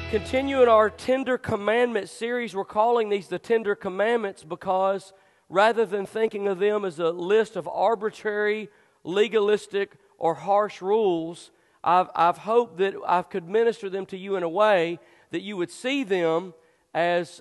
Continuing our Tender Commandment series, we're calling these the Tender Commandments because rather than thinking of them as a list of arbitrary, legalistic, or harsh rules, I've hoped that I could minister them to you in a way that you would see them as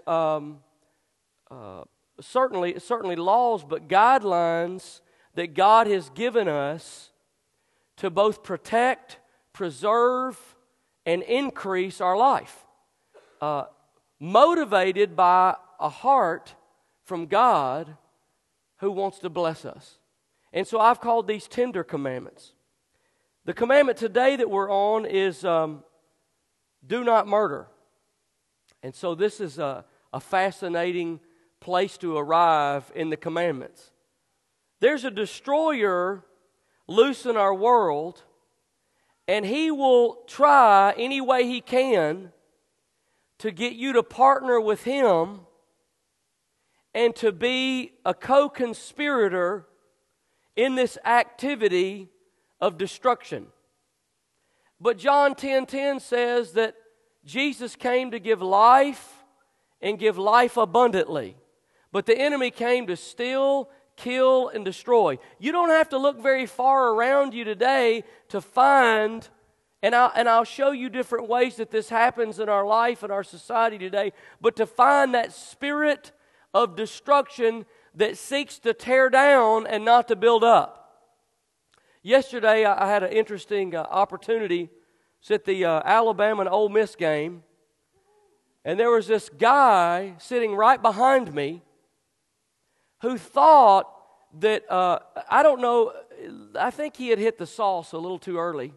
certainly laws, but guidelines that God has given us to both protect, preserve, and increase our life, motivated by a heart from God who wants to bless us. And so I've called these Tender Commandments. The commandment today that we're on is do not murder. And so this is a fascinating place to arrive in the commandments. There's a destroyer loose in our world, and he will try any way he can to get you to partner with him and to be a co-conspirator in this activity of destruction. But John 10:10 says that Jesus came to give life and give life abundantly. But the enemy came to steal, kill, and destroy. You don't have to look very far around you today to find, and I'll show you different ways that this happens in our life and our society today, but to find that spirit of destruction that seeks to tear down and not to build up. Yesterday, I had an interesting opportunity. It's at the Alabama and Ole Miss game, and there was this guy sitting right behind me who thought that, I don't know, I think he had hit the sauce a little too early.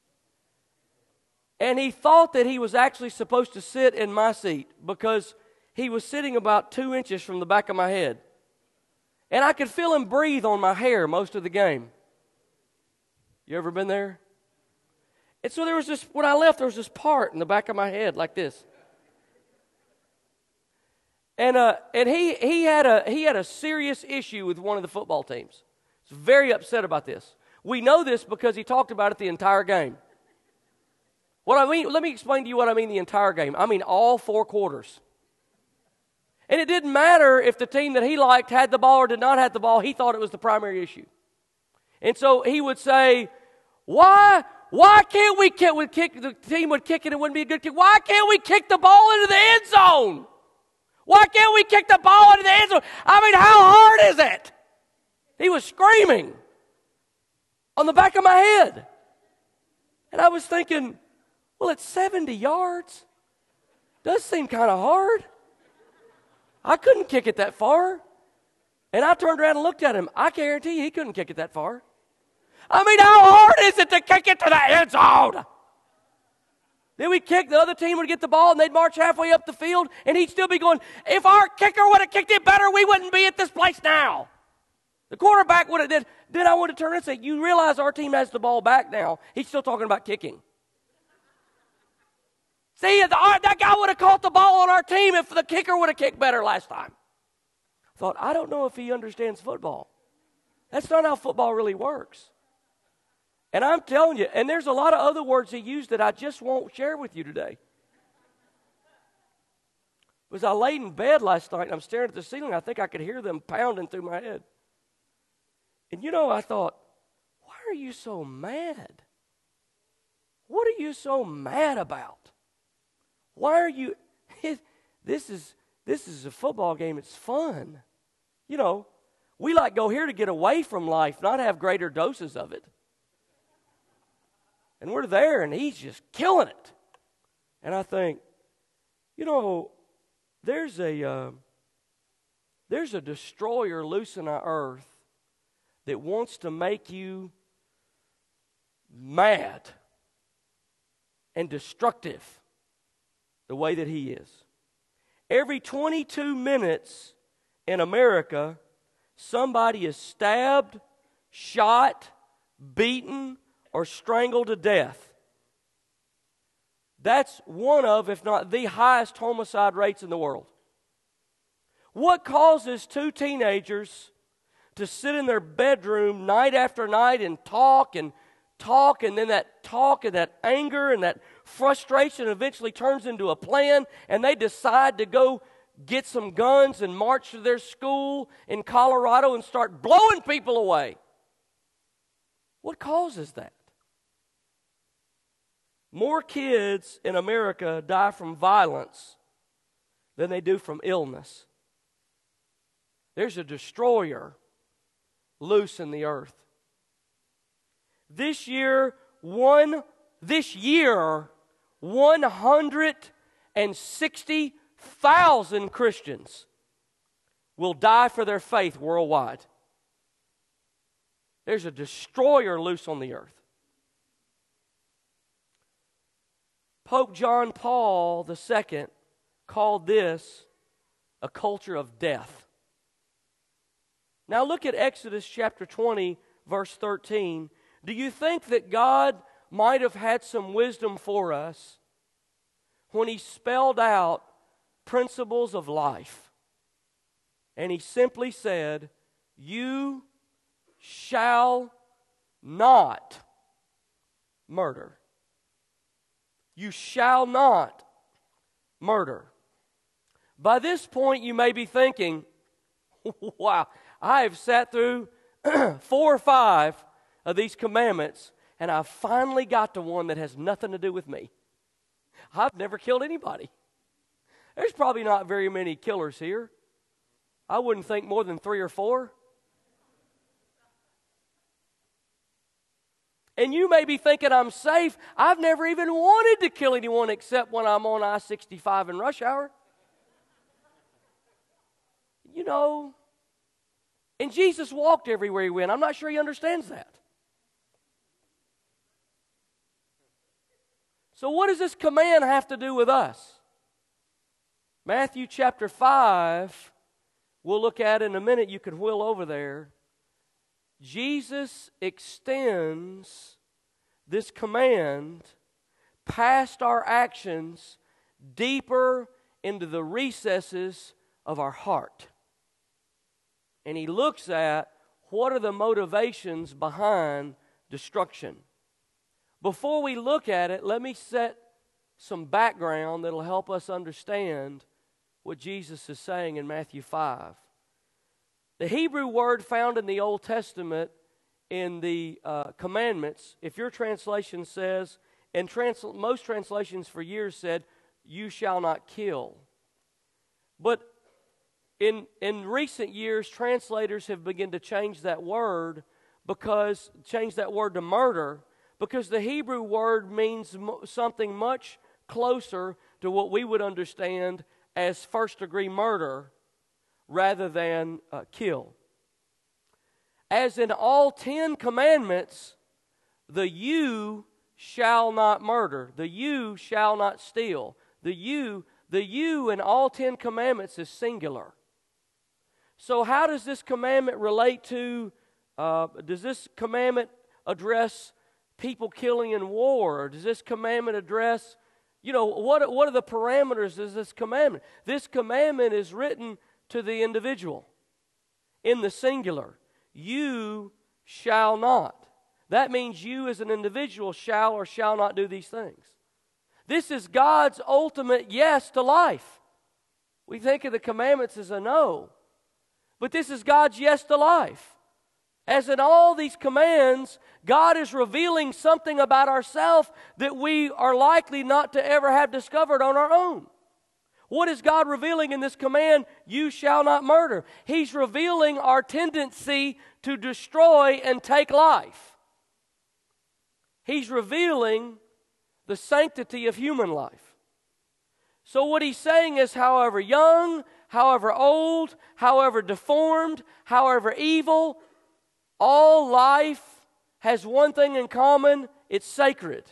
And he thought that he was actually supposed to sit in my seat because he was sitting about 2 inches from the back of my head. And I could feel him breathe on my hair most of the game. You ever been there? And so there was this, when I left, there was this part in the back of my head like this. And he had a serious issue with one of the football teams. He's very upset about this. We know this because he talked about it the entire game. What I mean, let me explain to you what I mean the entire game. I mean all 4 quarters. And it didn't matter if the team that he liked had the ball or did not have the ball. He thought it was the primary issue. And so he would say, why can't we kick, the team would kick it, it wouldn't be a good kick. Why can't we kick the ball into the end zone? Why can't we kick the ball into the end zone? I mean, how hard is it? He was screaming on the back of my head. And I was thinking, well, it's 70 yards. Does seem kind of hard. I couldn't kick it that far. And I turned around and looked at him. I guarantee you he couldn't kick it that far. I mean, how hard is it to kick it to the end zone? Then we'd kick, the other team would get the ball, and they'd march halfway up the field, and he'd still be going, if our kicker would have kicked it better, we wouldn't be at this place now. The quarterback would have, then I would have turned and said, you realize our team has the ball back now. He's still talking about kicking. See, that guy would have caught the ball on our team if the kicker would have kicked better last time. I thought, I don't know if he understands football. That's not how football really works. And I'm telling you, and there's a lot of other words he used that I just won't share with you today. Because I laid in bed last night and I'm staring at the ceiling. I think I could hear them pounding through my head. And I thought, why are you so mad? What are you so mad about? Why are you, this is a football game, it's fun. We go here to get away from life, not have greater doses of it. And we're there, and he's just killing it. And I think, there's a destroyer loose in our earth that wants to make you mad and destructive the way that he is. Every 22 minutes in America, somebody is stabbed, shot, beaten, or strangled to death. That's one of, if not the highest homicide rates in the world. What causes 2 teenagers to sit in their bedroom night after night and talk and talk, and then that talk and that anger and that frustration eventually turns into a plan, and they decide to go get some guns and march to their school in Colorado and start blowing people away. What causes that? More kids in America die from violence than they do from illness. There's a destroyer loose in the earth. This year, 160,000 Christians will die for their faith worldwide. There's a destroyer loose on the earth. Pope John Paul II called this a culture of death. Now look at Exodus chapter 20, verse 13. Do you think that God might have had some wisdom for us when He spelled out principles of life? And He simply said, "You shall not murder." You shall not murder. By this point, you may be thinking, wow, I have sat through 4 or 5 of these commandments, and I've finally got to one that has nothing to do with me. I've never killed anybody. There's probably not very many killers here. I wouldn't think more than 3 or 4. And you may be thinking, I'm safe. I've never even wanted to kill anyone except when I'm on I-65 in rush hour. You know, and Jesus walked everywhere He went. I'm not sure He understands that. So what does this command have to do with us? Matthew chapter 5, we'll look at in a minute. You could wheel over there. Jesus extends this command past our actions, deeper into the recesses of our heart. And He looks at what are the motivations behind destruction. Before we look at it, let me set some background that will help us understand what Jesus is saying in Matthew 5. The Hebrew word found in the Old Testament in the commandments, if your translation says, and most translations for years said, "You shall not kill." But in recent years, translators have begun to change that word to murder, because the Hebrew word means something much closer to what we would understand as first-degree murder rather than kill. As in all 10 commandments, the "you shall not murder," the "you shall not steal," the you in all 10 commandments is singular. So how does this commandment relate to, does this commandment address people killing in war? Or does this commandment address, what are the parameters of this commandment? This commandment is written to the individual in the singular. You shall not. That means you as an individual shall or shall not do these things. This is God's ultimate yes to life. We think of the commandments as a no, but this is God's yes to life. As in all these commands, God is revealing something about ourselves that we are likely not to ever have discovered on our own. What is God revealing in this command, "You shall not murder"? He's revealing our tendency to destroy and take life. He's revealing the sanctity of human life. So what He's saying is, however young, however old, however deformed, however evil, all life has one thing in common: it's sacred.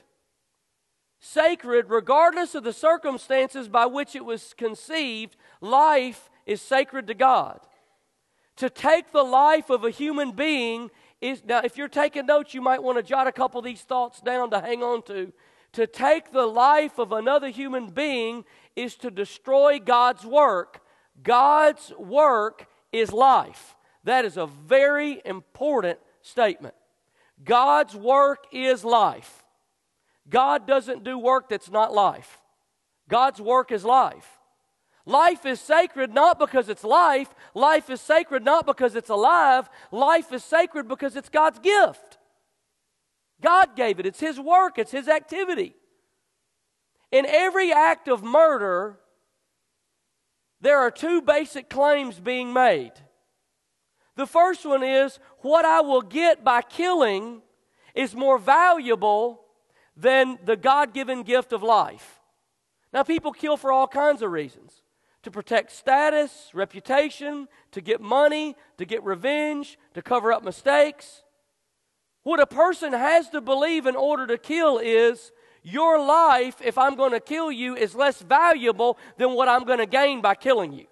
Sacred, regardless of the circumstances by which it was conceived, life is sacred to God. To take the life of a human being is, now if you're taking notes, you might want to jot a couple of these thoughts down to hang on to. To take the life of another human being is to destroy God's work. God's work is life. That is a very important statement. God's work is life. God doesn't do work that's not life. God's work is life. Life is sacred not because it's life. Life is sacred not because it's alive. Life is sacred because it's God's gift. God gave it. It's His work. It's His activity. In every act of murder, there are two basic claims being made. The first one is, what I will get by killing is more valuable than the God-given gift of life. Now, people kill for all kinds of reasons. To protect status, reputation, to get money, to get revenge, to cover up mistakes. What a person has to believe in order to kill is, your life, if I'm going to kill you, is less valuable than what I'm going to gain by killing you.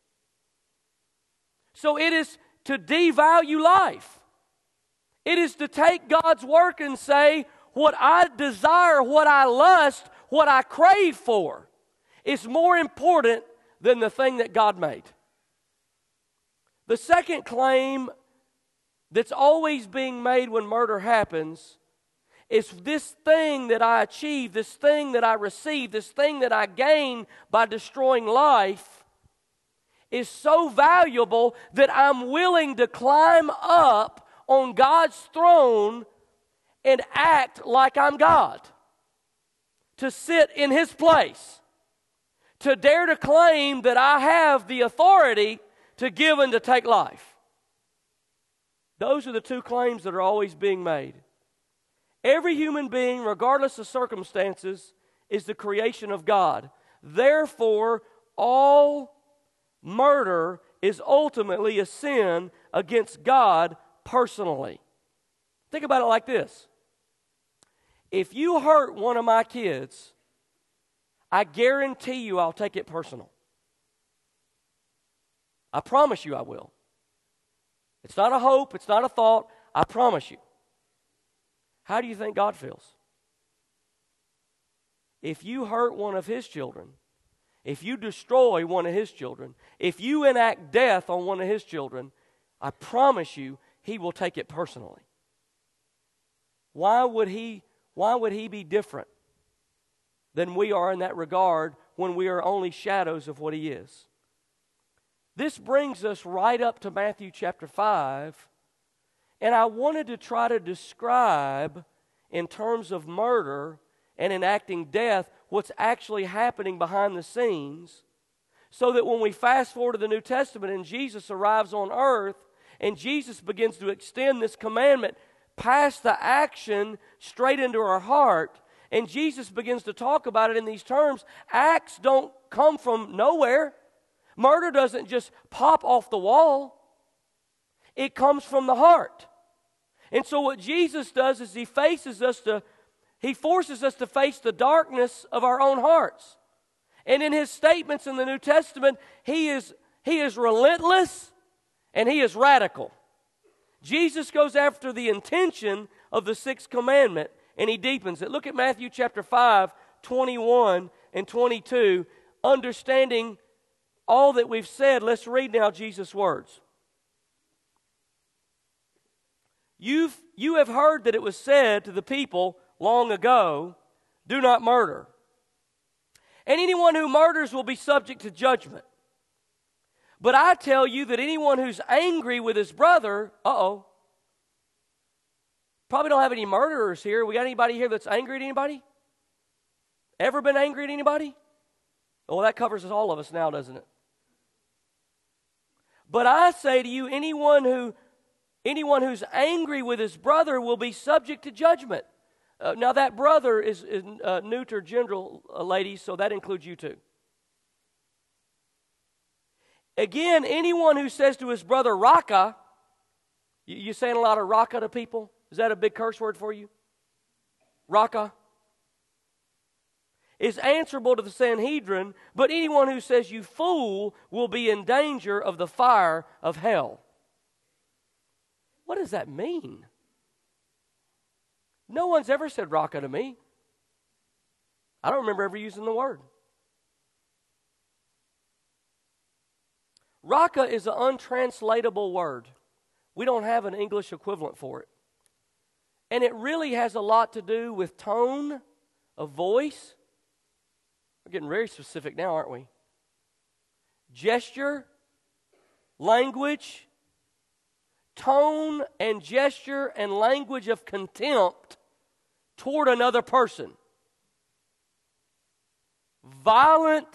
So it is to devalue life. It is to take God's work and say, what I desire, what I lust, what I crave for is more important than the thing that God made. The second claim that's always being made when murder happens is, this thing that I achieve, this thing that I receive, this thing that I gain by destroying life is so valuable that I'm willing to climb up on God's throne and act like I'm God. To sit in His place. To dare to claim that I have the authority to give and to take life. Those are the two claims that are always being made. Every human being, regardless of circumstances, is the creation of God. Therefore, all murder is ultimately a sin against God personally. Think about it like this. If you hurt one of my kids, I guarantee you I'll take it personal. I promise you I will. It's not a hope, it's not a thought, I promise you. How do you think God feels? If you hurt one of His children, if you destroy one of His children, if you enact death on one of His children, I promise you He will take it personally. Why would He be different than we are in that regard when we are only shadows of what He is? This brings us right up to Matthew chapter 5. And I wanted to try to describe, in terms of murder and enacting death, what's actually happening behind the scenes, so that when we fast forward to the New Testament and Jesus arrives on earth, and Jesus begins to extend this commandment past the action straight into our heart, and Jesus begins to talk about it in these terms, acts don't come from nowhere. Murder doesn't just pop off the wall. It comes from the heart. And so what Jesus does is He forces us to face the darkness of our own hearts. And in His statements in the New Testament, He is relentless and He is radical. Jesus goes after the intention of the sixth commandment and He deepens it. Look at Matthew chapter 5, 21 and 22. Understanding all that we've said, let's read now Jesus' words. You have heard that it was said to the people long ago, do not murder. And anyone who murders will be subject to judgment. But I tell you that anyone who's angry with his brother, probably don't have any murderers here. We got anybody here that's angry at anybody? Ever been angry at anybody? Well, that covers all of us now, doesn't it? But I say to you, anyone who's angry with his brother will be subject to judgment. Now that brother is neuter general, ladies, so that includes you too. Again, anyone who says to his brother, Raka, you saying a lot of Raka to people? Is that a big curse word for you? Raka? Is answerable to the Sanhedrin, but anyone who says you fool will be in danger of the fire of hell. What does that mean? No one's ever said Raka to me. I don't remember ever using the word. Raka is an untranslatable word. We don't have an English equivalent for it. And it really has a lot to do with tone of voice. We're getting very specific now, aren't we? Gesture, language, tone and gesture and language of contempt toward another person. Violent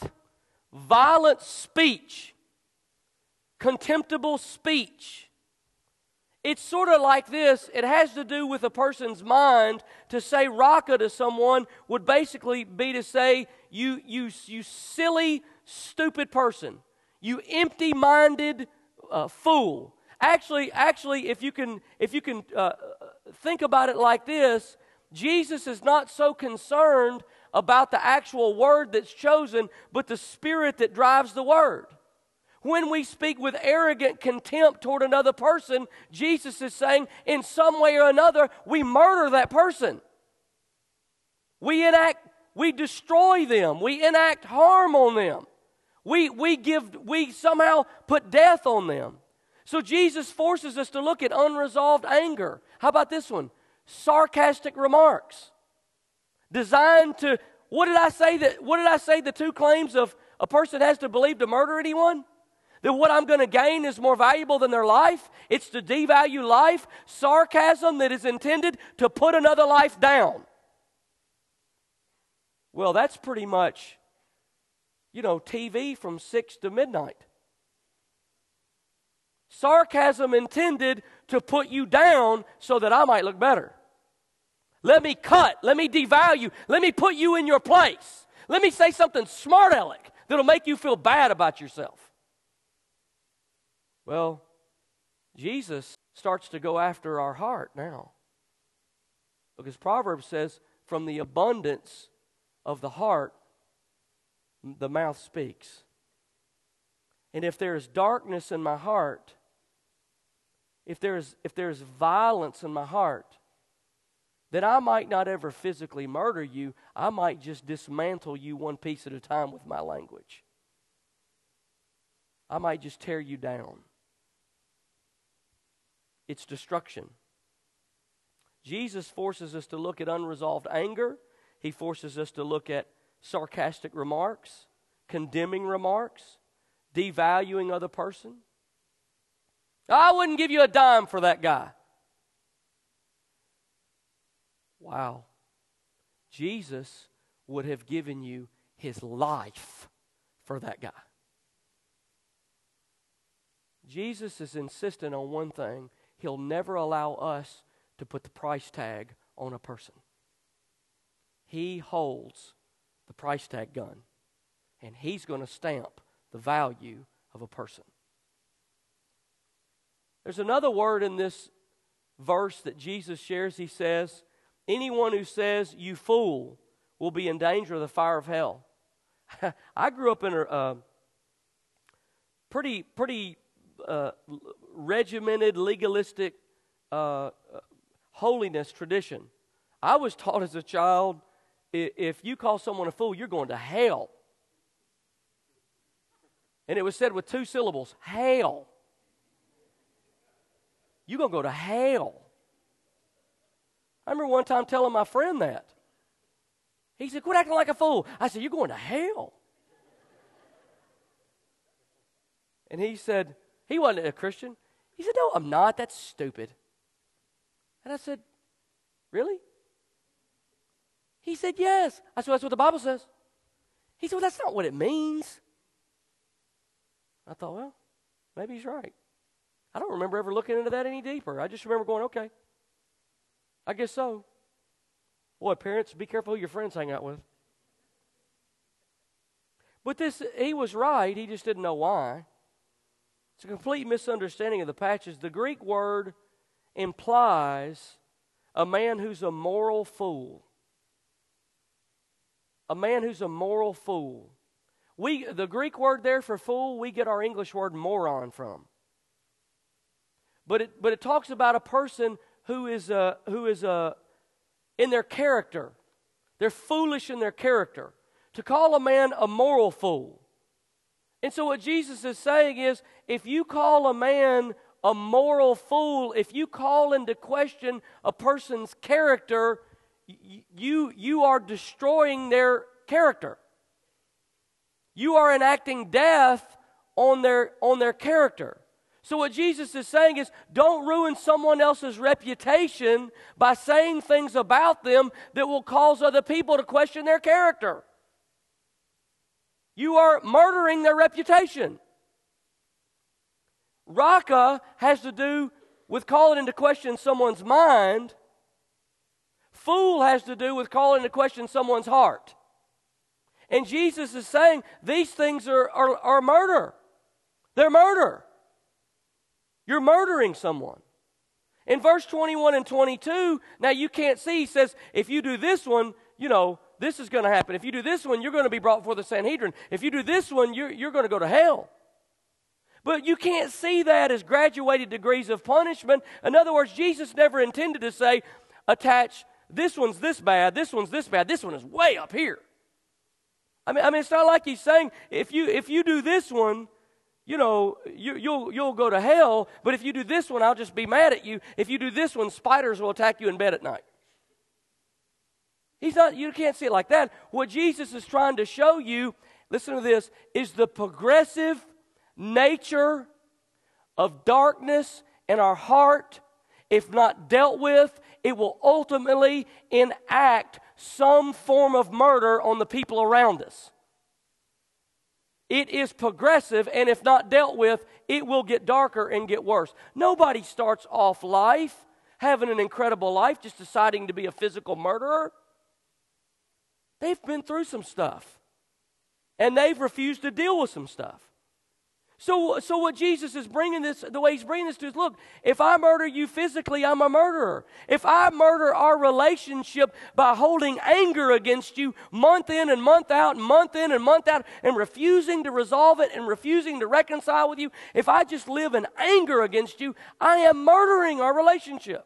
speech, contemptible speech. It's sort of like this. It has to do with a person's mind. To say raka to someone would basically be to say, you silly, stupid person. You empty-minded fool. Actually, if you can think about it like this, Jesus is not so concerned about the actual word that's chosen, but the spirit that drives the word. When we speak with arrogant contempt toward another person, Jesus is saying, in some way or another, we murder that person. We destroy them. We enact harm on them. We somehow put death on them. So Jesus forces us to look at unresolved anger. How about this one? Sarcastic remarks. Designed to, what did I say the two claims of a person has to believe to murder anyone? That what I'm going to gain is more valuable than their life. It's to devalue life. Sarcasm that is intended to put another life down. Well, that's pretty much, TV from 6 to midnight. Sarcasm intended to put you down so that I might look better. Let me cut. Let me devalue. Let me put you in your place. Let me say something smart aleck that'll make you feel bad about yourself. Well, Jesus starts to go after our heart now. Because Proverbs says, from the abundance of the heart, the mouth speaks. And if there is darkness in my heart, if there is violence in my heart, then I might not ever physically murder you. I might just dismantle you one piece at a time with my language. I might just tear you down. It's destruction. Jesus forces us to look at unresolved anger. He forces us to look at sarcastic remarks, condemning remarks, devaluing other person. I wouldn't give you a dime for that guy. Wow. Jesus would have given you his life for that guy. Jesus is insistent on one thing. He'll never allow us to put the price tag on a person. He holds the price tag gun, and he's going to stamp the value of a person. There's another word in this verse that Jesus shares. He says, anyone who says, you fool, will be in danger of the fire of hell. I grew up in a pretty regimented, legalistic holiness tradition. I was taught as a child, if you call someone a fool, you're going to hell. And it was said with 2 syllables, hell. You're going to go to hell. I remember one time telling my friend that. He said, quit acting like a fool. I said, you're going to hell. And he said, he wasn't a Christian. He said, no, I'm not. That's stupid. And I said, really? He said, yes. I said, that's what the Bible says. He said, well, that's not what it means. I thought, well, maybe he's right. I don't remember ever looking into that any deeper. I just remember going, okay, I guess so. Boy, parents, be careful who your friends hang out with. But he was right. He just didn't know why. It's a complete misunderstanding of the passage. The Greek word implies a man who's a moral fool. A man who's a moral fool. The Greek word there for fool, we get our English word moron from. But it talks about a person who is in their character. They're foolish in their character. To call a man a moral fool. And so what Jesus is saying is, if you call a man a moral fool if you call into question a person's character. You are destroying their character. You are enacting death on their character. So what Jesus is saying is, don't ruin someone else's reputation by saying things about them that will cause other people to question their character. You are murdering their reputation. Raca has to do with calling into question someone's mind. Fool has to do with calling into question someone's heart. And Jesus is saying these things are murder. They're murder. You're murdering someone. In verse 21 and 22, now you can't see, he says, if you do this one, this is going to happen. If you do this one, you're going to be brought before the Sanhedrin. If you do this one, you're going to go to hell. But you can't see that as graduated degrees of punishment. In other words, Jesus never intended to say, attach, this one's this bad, this one's this bad, this one is way up here. I mean, it's not like he's saying, if you do this one, you'll go to hell, but if you do this one, I'll just be mad at you. If you do this one, spiders will attack you in bed at night. You can't see it like that. What Jesus is trying to show you, listen to this, is the progressive nature of darkness in our heart. If not dealt with, it will ultimately enact some form of murder on the people around us. It is progressive, and if not dealt with, it will get darker and get worse. Nobody starts off life having an incredible life just deciding to be a physical murderer. They've been through some stuff, and they've refused to deal with some stuff. So what Jesus is bringing this, the way he's bringing this to is, look, if I murder you physically, I'm a murderer. If I murder our relationship by holding anger against you month in and month out, month in and month out, and refusing to resolve it and refusing to reconcile with you, if I just live in anger against you, I am murdering our relationship.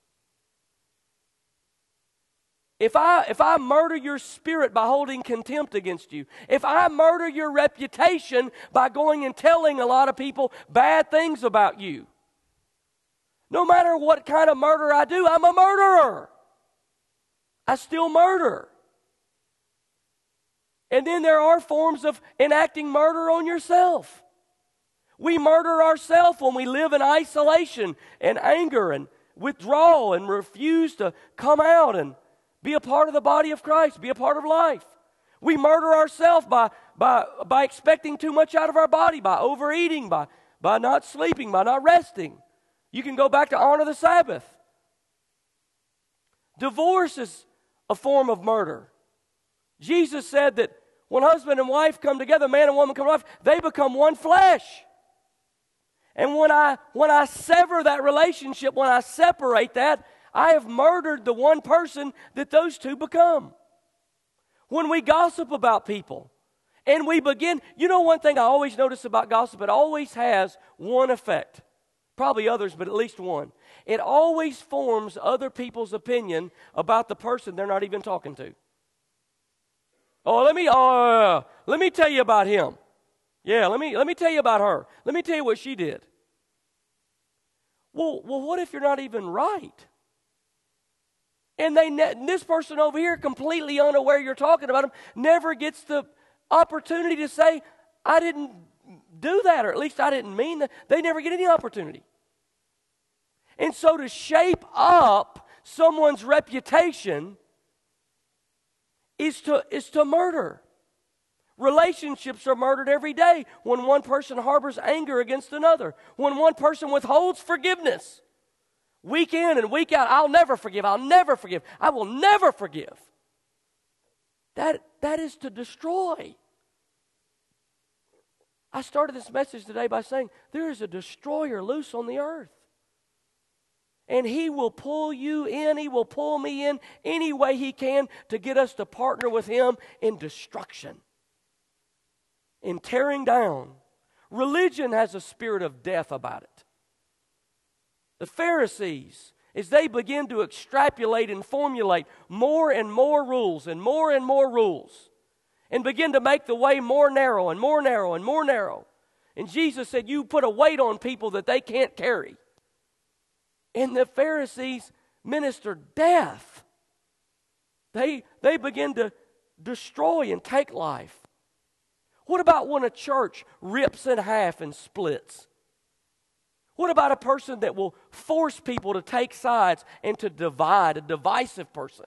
If I murder your spirit by holding contempt against you, if I murder your reputation by going and telling a lot of people bad things about you, no matter what kind of murder I do, I'm a murderer. I still murder. And then there are forms of enacting murder on yourself. We murder ourselves when we live in isolation and anger and withdrawal and refuse to come out and be a part of the body of Christ, be a part of life. We murder ourselves by expecting too much out of our body, by overeating, by not sleeping, by not resting. You can go back to honor the Sabbath. Divorce is a form of murder. Jesus said that when husband and wife come together, man and woman come together, they become one flesh. And when I sever that relationship, when I separate that, I have murdered the one person that those two become. When we gossip about people and we begin, one thing I always notice about gossip, it always has one effect. Probably others, but at least one. It always forms other people's opinion about the person they're not even talking to. Let me tell you about him. Yeah, let me tell you about her. Let me tell you what she did. Well, what if you're not even right? And this person over here, completely unaware you're talking about him, never gets the opportunity to say, I didn't do that, or at least I didn't mean that. They never get any opportunity. And so to shape up someone's reputation is to murder. Relationships are murdered every day when one person harbors anger against another, when one person withholds forgiveness. Week in and week out, I'll never forgive, I will never forgive. That is to destroy. I started this message today by saying there is a destroyer loose on the earth. And he will pull you in, he will pull me in any way he can to get us to partner with him in destruction, in tearing down. Religion has a spirit of death about it. The Pharisees, as they begin to extrapolate and formulate more and more rules and more rules, and begin to make the way more narrow and more narrow and more narrow, And Jesus said, you put a weight on people that they can't carry. And the Pharisees ministered death. They begin to destroy and take life. What about when a church rips in half and splits? What about a person that will force people to take sides and to divide, a divisive person?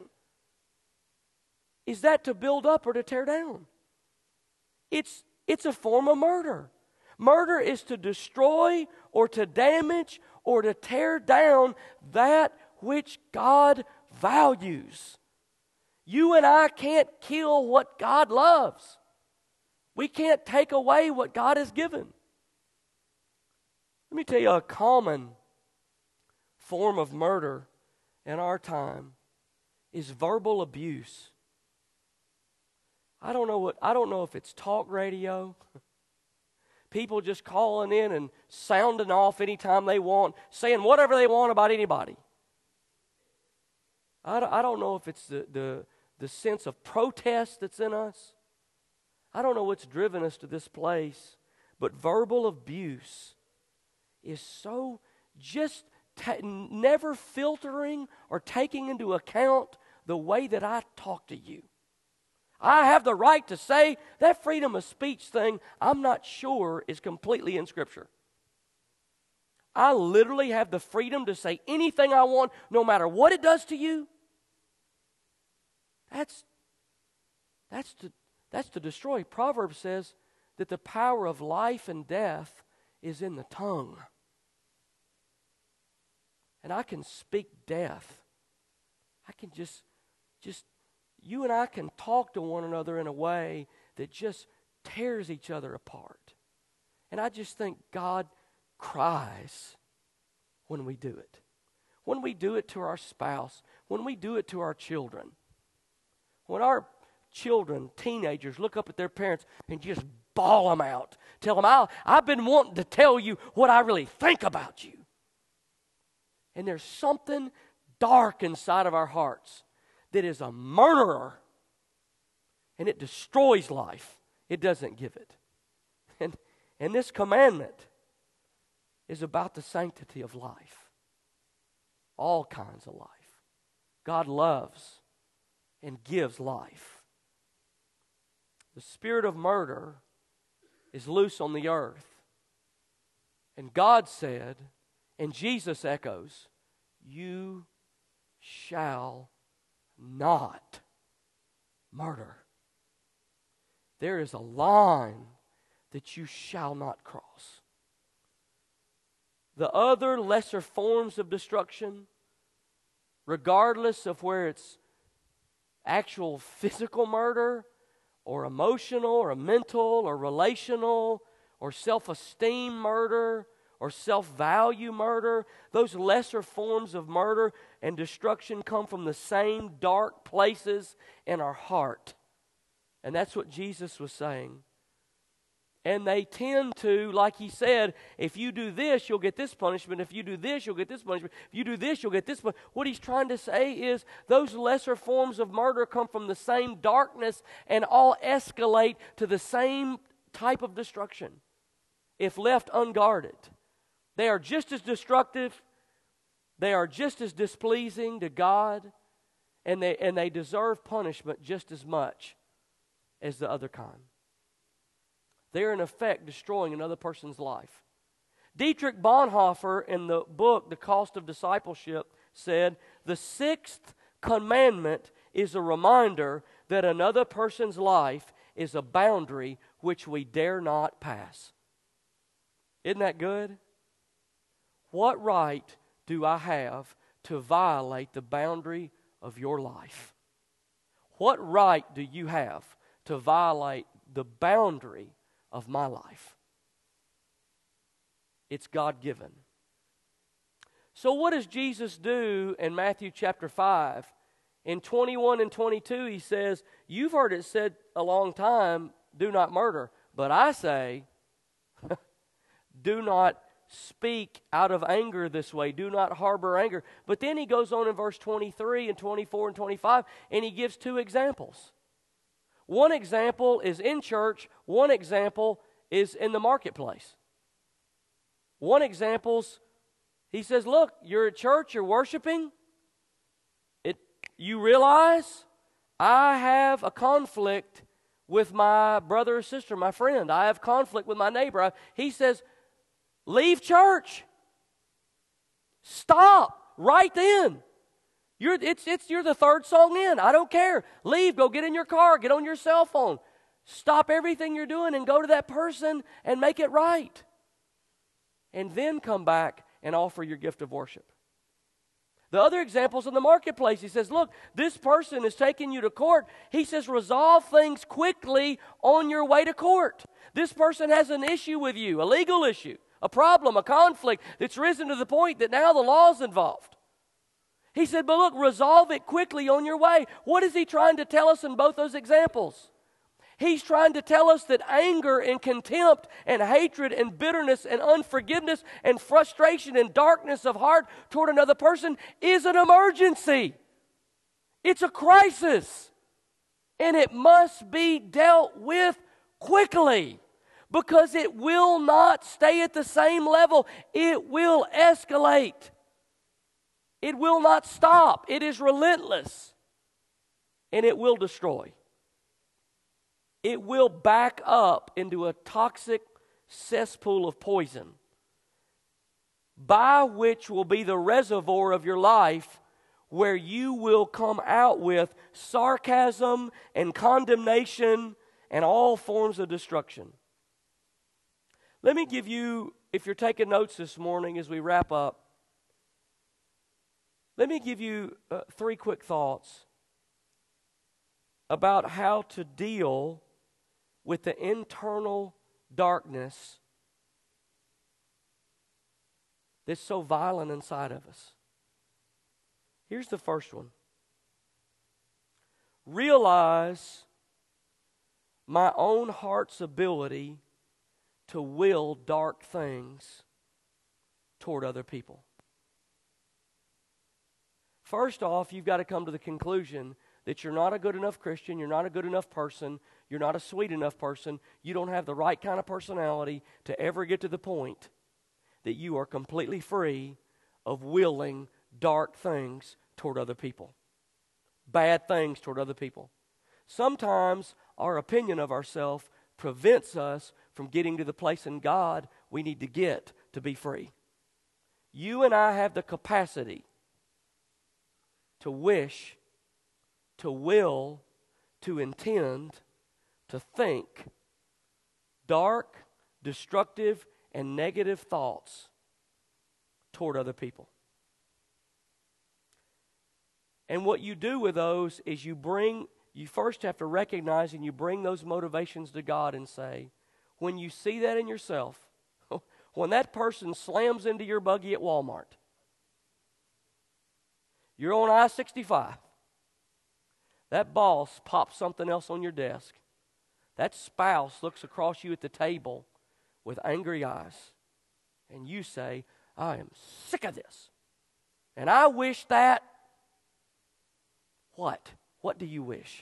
Is that to build up or to tear down? It's a form of murder. Murder is to destroy or to damage or to tear down that which God values. You and I can't kill what God loves. We can't take away what God has given. Let me tell you a common form of murder in our time is verbal abuse. I don't know if it's talk radio, people just calling in and sounding off anytime they want, saying whatever they want about anybody. I don't know if it's the sense of protest that's in us. I don't know what's driven us to this place, but verbal abuse is so just never filtering or taking into account the way that I talk to you. I have the right to say that freedom of speech thing, I'm not sure is completely in Scripture. I literally have the freedom to say anything I want, no matter what it does to you. That's to destroy. Proverbs says that the power of life and death is in the tongue. And I can speak death. I can just you and I can talk to one another in a way that just tears each other apart. And I just think God cries when we do it. When we do it to our spouse, when we do it to our children. When our children, teenagers, look up at their parents and just bawl them out. Tell them, I've been wanting to tell you what I really think about you. And there's something dark inside of our hearts that is a murderer. And it destroys life. It doesn't give it. And this commandment is about the sanctity of life. All kinds of life. God loves and gives life. The spirit of murder is loose on the earth. And God said, and Jesus echoes, you shall not murder. There is a line that you shall not cross. The other lesser forms of destruction, regardless of where it's actual physical murder or emotional or mental or relational or self-esteem murder or self-value murder, those lesser forms of murder and destruction come from the same dark places in our heart. And that's what Jesus was saying. And they tend to, like he said, if you do this, you'll get this punishment. If you do this, you'll get this punishment. If you do this, you'll get this punishment. What he's trying to say is those lesser forms of murder come from the same darkness and all escalate to the same type of destruction if left unguarded. They are just as destructive. They are just as displeasing to God. And they deserve punishment just as much as the other kind. They're in effect destroying another person's life. Dietrich Bonhoeffer in the book, The Cost of Discipleship, said, the sixth commandment is a reminder that another person's life is a boundary which we dare not pass. Isn't that good? What right do I have to violate the boundary of your life? What right do you have to violate the boundary of my life? It's God-given. So what does Jesus do in Matthew chapter 5? In 21 and 22 he says, you've heard it said a long time, do not murder. But I say, do not speak out of anger this way. Do not harbor anger. But then he goes on in verse 23 and 24 and 25 and he gives two examples. One example is in church. One example is in the marketplace. One example's, he says, look, you're at church, you're worshiping. You realize I have a conflict with my brother or sister, my friend. I have conflict with my neighbor. He says, leave church. Stop right then. You're the third song in. I don't care. Leave. Go get in your car. Get on your cell phone. Stop everything you're doing and go to that person and make it right. And then come back and offer your gift of worship. The other examples in the marketplace, he says, look, this person is taking you to court. He says, resolve things quickly on your way to court. This person has an issue with you, a legal issue, a problem, a conflict that's risen to the point that now the law's involved. He said, but look, resolve it quickly on your way. What is he trying to tell us in both those examples? He's trying to tell us that anger and contempt and hatred and bitterness and unforgiveness and frustration and darkness of heart toward another person is an emergency. It's a crisis. And it must be dealt with quickly because it will not stay at the same level. It will escalate. It will not stop. It is relentless. And it will destroy. It will back up into a toxic cesspool of poison, by which will be the reservoir of your life where you will come out with sarcasm and condemnation and all forms of destruction. Let me give you, if you're taking notes this morning as we wrap up, let me give you 3 quick thoughts about how to deal with the internal darkness that's so violent inside of us. Here's the first one. Realize my own heart's ability to will dark things toward other people. First off, you've got to come to the conclusion that you're not a good enough Christian, you're not a good enough person, you're not a sweet enough person, you don't have the right kind of personality to ever get to the point that you are completely free of willing dark things toward other people, bad things toward other people. Sometimes our opinion of ourselves prevents us from getting to the place in God we need to get to be free. You and I have the capacity to wish, to will, to intend, to think dark, destructive, and negative thoughts toward other people. And what you do with those is you first have to recognize and you bring those motivations to God and say, when you see that in yourself, when that person slams into your buggy at Walmart, you're on I-65, that boss pops something else on your desk, that spouse looks across you at the table with angry eyes, and you say, I am sick of this, and I wish that. What? What do you wish?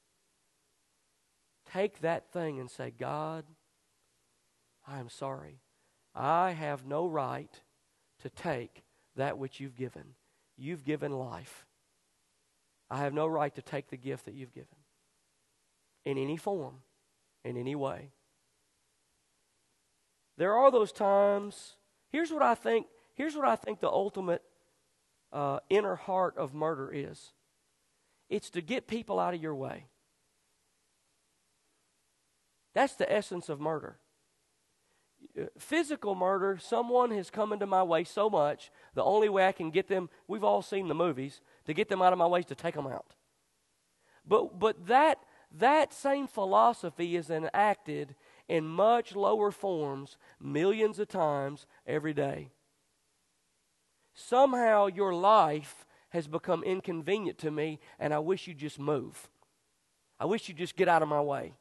Take that thing and say, God, I am sorry. I have no right to take that which you've given. You've given life. I have no right to take the gift that you've given in any form, in any way. There are those times. Here's what I think the ultimate inner heart of murder is. It's to get people out of your way. That's the essence of murder. Physical murder, someone has come into my way so much, the only way I can get them, we've all seen the movies, to get them out of my way is to take them out. But that same philosophy is enacted in much lower forms millions of times every day. Somehow your life has become inconvenient to me, and I wish you'd just move. I wish you'd just get out of my way.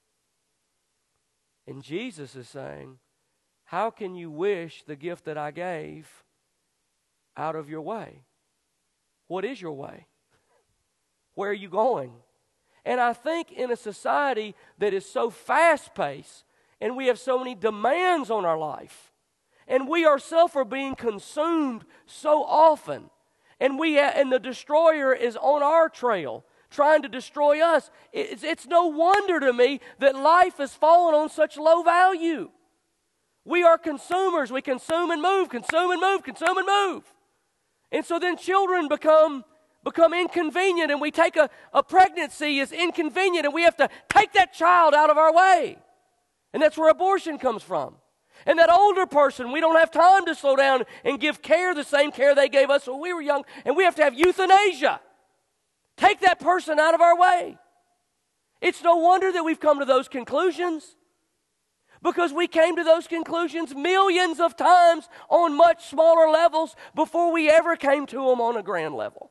And Jesus is saying, how can you wish the gift that I gave out of your way? What is your way? Where are you going? And I think in a society that is so fast-paced, and we have so many demands on our life, And we ourselves are being consumed so often. And the destroyer is on our trail, trying to destroy us. It's no wonder to me that life has fallen on such low value. We are consumers. We consume and move, consume and move, consume and move. And so then children become inconvenient, and we take a pregnancy as inconvenient, and we have to take that child out of our way. And that's where abortion comes from. And that older person, we don't have time to slow down and give care, the same care they gave us when we were young, and we have to have euthanasia. Take that person out of our way. It's no wonder that we've come to those conclusions, because we came to those conclusions millions of times on much smaller levels before we ever came to them on a grand level.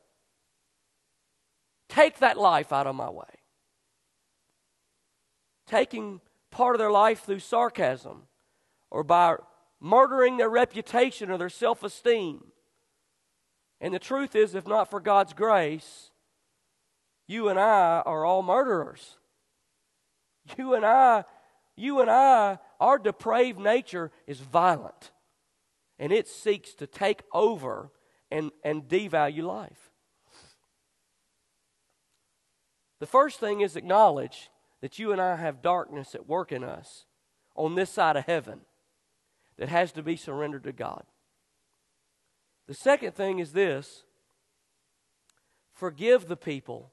Take that life out of my way. Taking part of their life through sarcasm, or by murdering their reputation or their self-esteem. And the truth is, if not for God's grace, you and I are all murderers. You and I, our depraved nature is violent. And it seeks to take over and devalue life. The first thing is acknowledge that you and I have darkness at work in us on this side of heaven that has to be surrendered to God. The second thing is this: forgive the people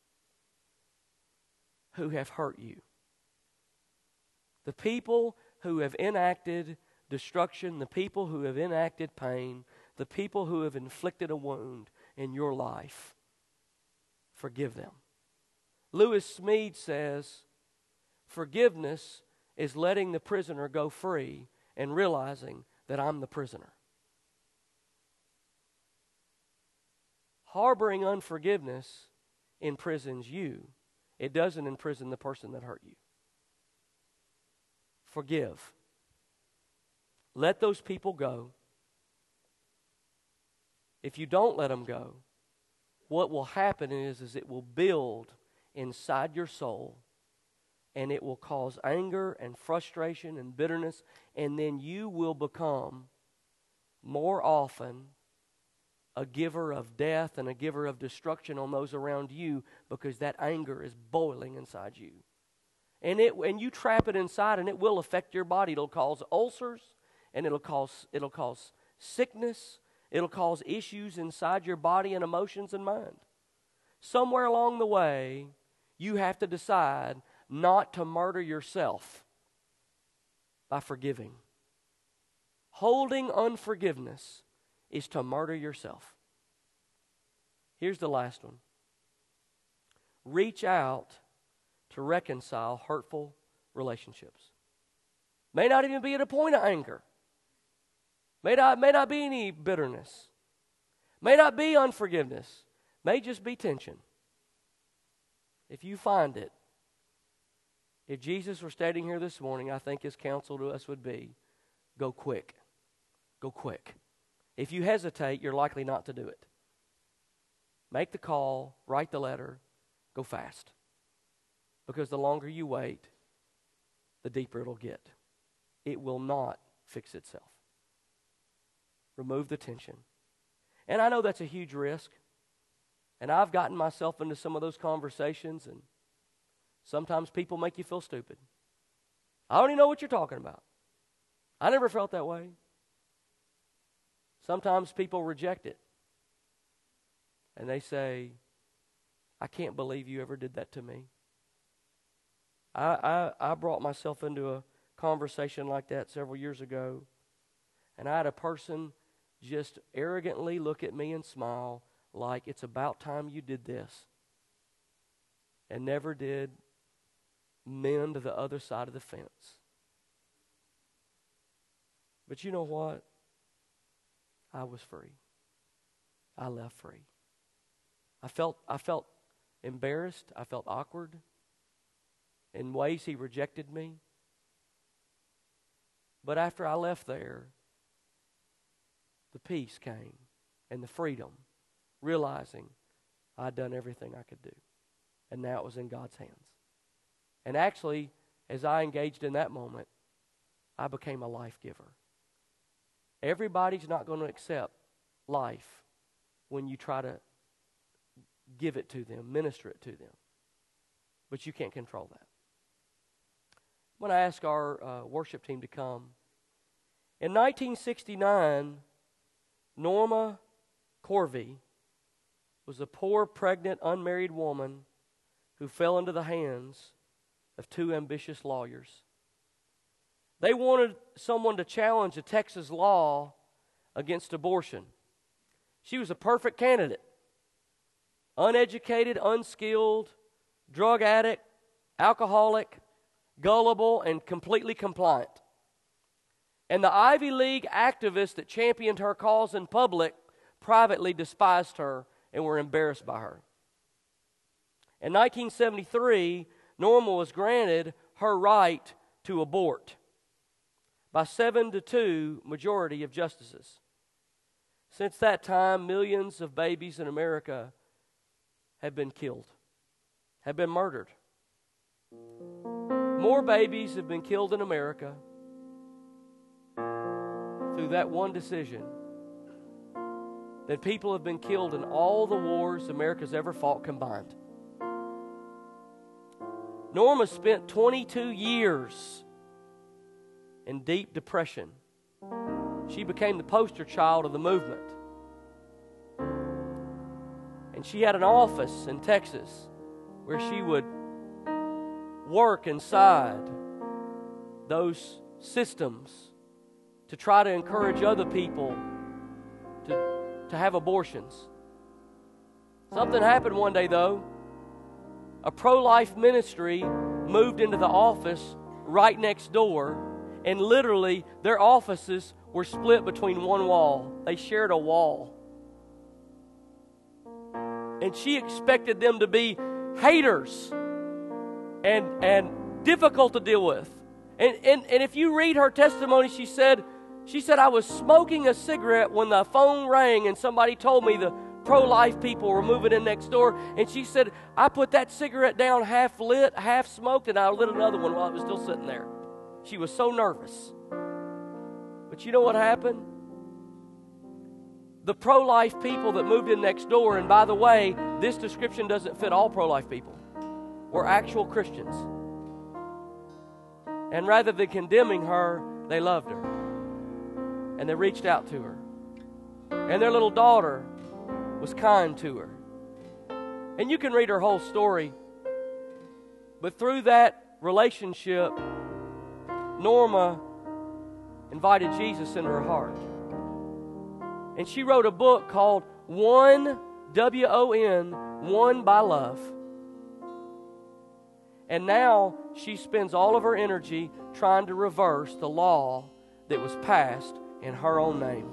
who have hurt you. The people who have enacted destruction, the people who have enacted pain, the people who have inflicted a wound in your life, forgive them. Lewis Smead says, forgiveness is letting the prisoner go free and realizing that I'm the prisoner. Harboring unforgiveness imprisons you. It doesn't imprison the person that hurt you. Forgive. Let those people go. If you don't let them go, what will happen is it will build inside your soul, and it will cause anger and frustration and bitterness, and then you will become more often a giver of death and a giver of destruction on those around you, because that anger is boiling inside you. And you trap it inside, and it will affect your body. It'll cause ulcers, and it'll cause sickness. It'll cause issues inside your body and emotions and mind. Somewhere along the way, you have to decide not to murder yourself by forgiving. Holding unforgiveness is to murder yourself. Here's the last one. Reach out to reconcile hurtful relationships. May not even be at a point of anger. May not be any bitterness. May not be unforgiveness. May just be tension. If you find it, if Jesus were standing here this morning, I think his counsel to us would be, go quick. Go quick. If you hesitate, you're likely not to do it. Make the call, write the letter, go fast. Because the longer you wait, the deeper it'll get. It will not fix itself. Remove the tension. And I know that's a huge risk. And I've gotten myself into some of those conversations, and sometimes people make you feel stupid. I already know what you're talking about. I never felt that way. Sometimes people reject it. And they say, I can't believe you ever did that to me. I brought myself into a conversation like that several years ago, and I had a person just arrogantly look at me and smile like it's about time you did this, and never did mend the other side of the fence. But you know what? I was free. I left free. I felt embarrassed. I felt awkward. In ways he rejected me. But after I left there, the peace came and the freedom, realizing I'd done everything I could do. And now it was in God's hands. And actually, as I engaged in that moment, I became a life giver. Everybody's not going to accept life when you try to give it to them, minister it to them. But you can't control that. I'm going to ask our worship team to come. In 1969, Norma Corvey was a poor, pregnant, unmarried woman who fell into the hands of two ambitious lawyers. They wanted someone to challenge the Texas law against abortion. She was a perfect candidate. Uneducated, unskilled, drug addict, alcoholic, gullible, and completely compliant. And the Ivy League activists that championed her cause in public privately despised her and were embarrassed by her. In 1973, Norma was granted her right to abort by 7-2 majority of justices. Since that time, millions of babies in America have been killed, have been murdered. More babies have been killed in America through that one decision than people have been killed in all the wars America's ever fought combined. Norma spent 22 years in deep depression. She became the poster child of the movement. And she had an office in Texas where she would work inside those systems to try to encourage other people to have abortions. Something happened one day, though. A pro-life ministry moved into the office right next door, and literally their offices were split between one wall. They shared a wall. And she expected them to be haters and difficult to deal with. And if you read her testimony, she said, I was smoking a cigarette when the phone rang and somebody told me the pro-life people were moving in next door. And she said, I put that cigarette down half lit, half smoked, and I lit another one while it was still sitting there. She was so nervous. But you know what happened? The pro-life people that moved in next door, and by the way, this description doesn't fit all pro-life people, were actual Christians. And rather than condemning her, they loved her. And they reached out to her. And their little daughter was kind to her. And you can read her whole story. But through that relationship, Norma invited Jesus into her heart. And she wrote a book called Won, W-O-N, Won by Love. And now she spends all of her energy trying to reverse the law that was passed in her own name.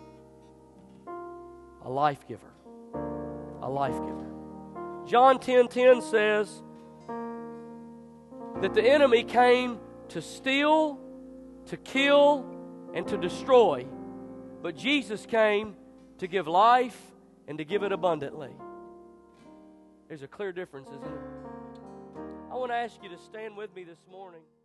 A life giver. A life giver. John 10:10 says that the enemy came to steal, to kill, and to destroy. But Jesus came to give life and to give it abundantly. There's a clear difference, isn't there? I want to ask you to stand with me this morning.